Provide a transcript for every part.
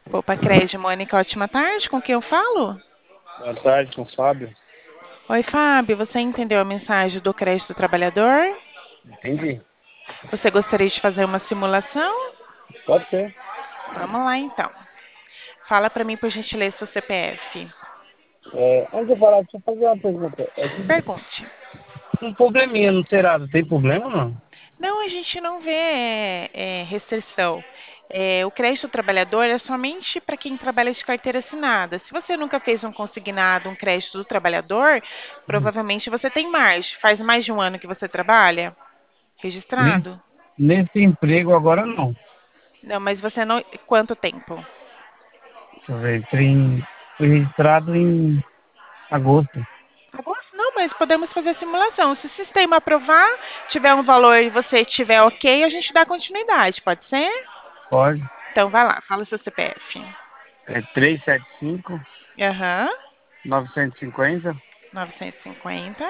Opa, Crédito, Mônica, ótima tarde. Com quem eu falo? Boa tarde, com o Fábio. Oi, Fábio. Você entendeu a mensagem do crédito do trabalhador? Entendi. Você gostaria de fazer uma simulação? Pode ser. Vamos lá, então. Fala para mim, por gentileza, seu CPF. Antes de eu falar, deixa eu fazer uma pergunta. Pergunte. Um probleminha no Serasa, tem problema ou não? Não, a gente não vê restrição. O crédito do trabalhador é somente para quem trabalha de carteira assinada. Se você nunca fez um consignado, um crédito do trabalhador, Hum. provavelmente você tem margem. Faz mais de um ano que você trabalha Nesse, registrado? nesse emprego agora não. Não, mas você não. Quanto tempo? Deixa eu ver, fui registrado em agosto. Agosto? Não, mas podemos fazer a simulação. Se o sistema aprovar, tiver um valor e você tiver ok, a gente dá continuidade, pode ser? Pode. Então vai lá, fala o seu CPF. É 375 Aham, 950 950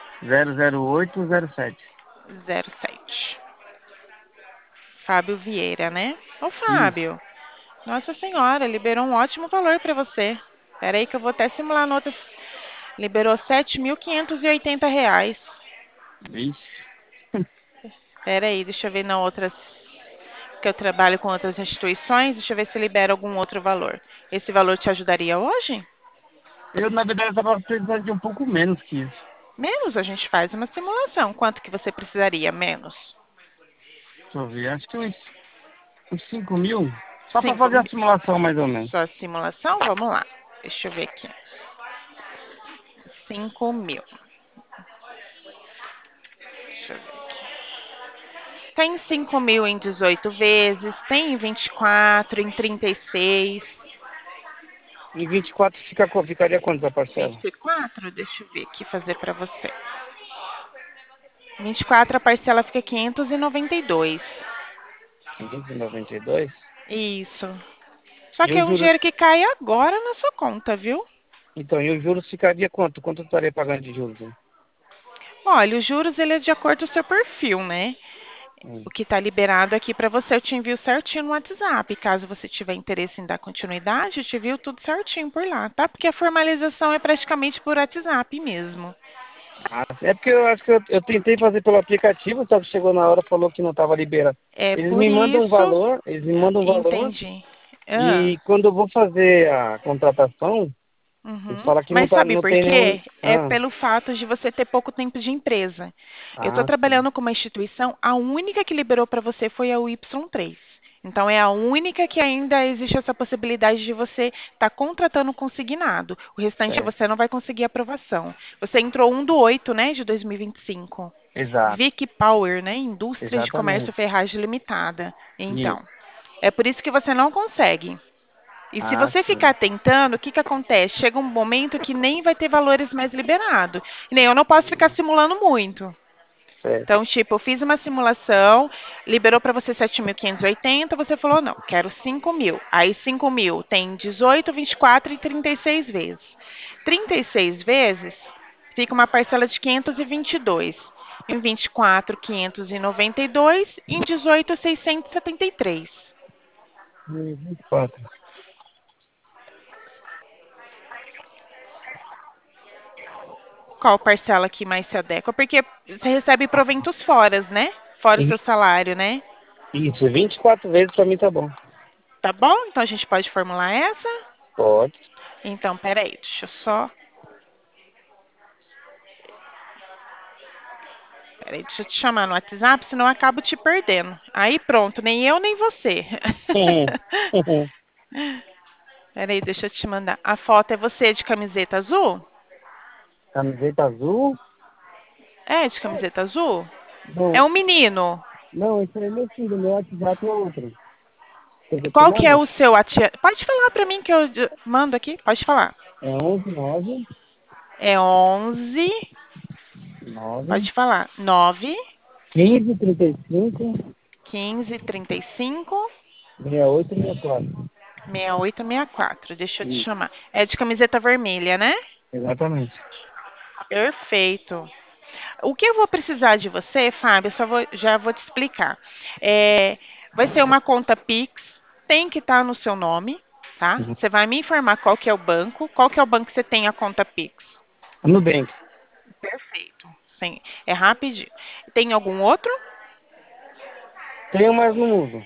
00807. 07. Fábio Vieira, né? Ô, Isso. Fábio, Nossa Senhora, liberou um ótimo valor para você. Espera aí que eu vou até simular a nota. Liberou R$ 7.580. Vixe. Espera aí, deixa eu ver na outras, que eu trabalho com outras instituições, deixa eu ver se libera algum outro valor. Esse valor te ajudaria hoje? Eu, na verdade, estava precisando de um pouco menos que isso. Menos, a gente faz uma simulação. Quanto que você precisaria? Menos. Deixa eu ver, acho que uns 5 mil. Só para 5 fazer a mil. simulação, mais ou menos. Só simulação? Vamos lá. Deixa eu ver aqui. 5 mil. Deixa eu ver aqui. Tem 5 mil em 18 vezes, tem em 24, em 36. Em 24 ficaria quanto a parcela? 24? Deixa eu ver aqui fazer para você. 24, a parcela fica 592. 592. Isso. Só E que é os um juros, dinheiro que cai agora na sua conta, viu? então, e os juros ficaria quanto? Quanto eu estaria pagando de juros? Hein? Olha, os juros ele é de acordo com o seu perfil, né? O Hum. que está liberado aqui para você, eu te envio certinho no WhatsApp. Caso você tiver interesse em dar continuidade, eu te envio tudo certinho por lá, tá? Porque a formalização é praticamente por WhatsApp mesmo. Ah, é porque eu acho que eu tentei fazer pelo aplicativo, só que chegou na hora, falou que não estava liberado. É por isso, Eles me mandam um valor, entendi. Ah, e quando eu vou fazer a contratação, eles uhum. falam que Mas sabe não por tem nenhum. quê? É Ah, pelo fato de você ter pouco tempo de empresa. Eu estou sim. trabalhando com uma instituição, a única que liberou para você foi a Y3. Então, é a única que ainda existe essa possibilidade de você estar contratando consignado. O restante É, você não vai conseguir aprovação. Você entrou 1/8, né, de 2025. exato, Vic Power, né, Indústrias de Comércio exatamente. Ferragem Limitada. Então, Isso. é por isso que você não consegue. E se Ah, você sim. ficar tentando, o que que acontece? Chega um momento que nem vai ter valores mais liberados. E nem eu não posso ficar simulando muito. Certo. Então, tipo, eu fiz uma simulação, liberou para você 7.580, você falou, não, quero 5 mil. Aí 5 mil tem 18, 24 e 36 vezes. 36 vezes fica uma parcela de 522. Em 24, 592. Em 18, 673. 24. Qual parcela que mais se adequa? Porque você recebe proventos fora, né? Fora o seu salário, né? Isso, 24 vezes para mim tá bom. Tá bom? Então a gente pode formular essa? Pode. Então, peraí, deixa eu só. Peraí, deixa eu te chamar no WhatsApp, senão eu acabo te perdendo. Aí pronto, nem eu nem você. Peraí, deixa eu te mandar. A foto é você de camiseta azul? Camiseta azul? É, de camiseta azul? É Não, um menino. não, esse é meu filho, meu WhatsApp é outro. Quer que eu te Qual que é mando? o seu WhatsApp? Pode falar pra mim que eu mando aqui. Pode falar. É 11 9 É 11. 9 Pode falar. 9 15 35 15 35 68 64. 6864. Deixa eu te Isso, chamar. É de camiseta vermelha, né? exatamente. Perfeito. O que eu vou precisar de você, Fábio, já vou te explicar. Vai ser uma conta Pix, tem que estar no seu nome. tá? Uhum. Você vai me informar qual que é o banco, qual que é o banco que você tem a conta Pix. Nubank. Perfeito. Sim, é rapidinho. Tem algum outro? Tenho, mas não uso.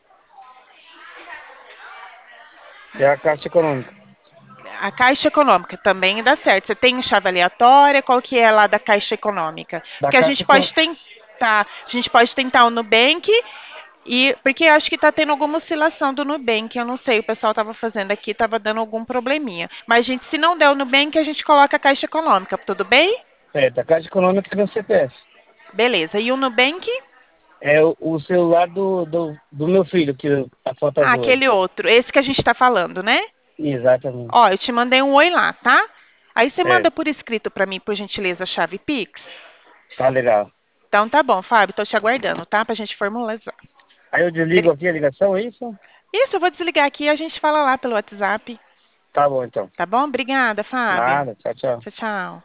É a Caixa Econômica. A Caixa Econômica também dá certo. Você tem chave aleatória? Qual que é lá da Caixa Econômica? Da Porque a Caixa gente pode Econômica. tentar o Nubank e porque eu acho que está tendo alguma oscilação do Nubank, eu não sei, o pessoal estava fazendo aqui, estava dando algum probleminha. Mas gente, se não der o Nubank, a gente coloca a Caixa Econômica, tudo bem? É, da Caixa Econômica que no CPF. Beleza. E o Nubank? É o celular do meu filho, que a foto Ah, azul aí. aquele outro, esse que a gente está falando, né? Exatamente. Ó, eu te mandei um oi lá, tá? Aí você É, manda por escrito para mim, por gentileza, a chave Pix. tá legal. Então tá bom, Fábio, tô te aguardando, tá? Pra gente formalizar. Aí eu desligo Bri- aqui a ligação, é isso? Isso, eu vou desligar aqui e a gente fala lá pelo WhatsApp. Tá bom, então. Tá bom? Obrigada, Fábio. Nada, tchau, tchau. Tchau, tchau.